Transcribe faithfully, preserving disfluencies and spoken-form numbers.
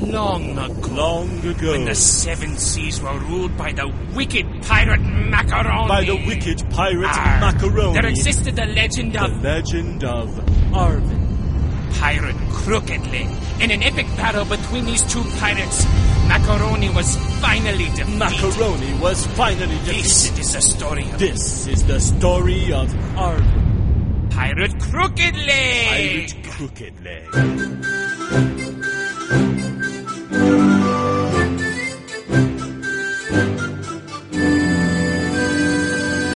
long ago. Long ago. When the seven seas were ruled by the wicked pirate Macaroni. By the wicked pirate Arr, Macaroni. There existed the legend The of... legend of Arvin. Pirate Crooked Leg. In an epic battle between these two pirates, Macaroni was finally defeated. Macaroni was finally defeated. This is the story of... This is the story of Arvin. Pirate Crooked Leg. Pirate Crooked Leg.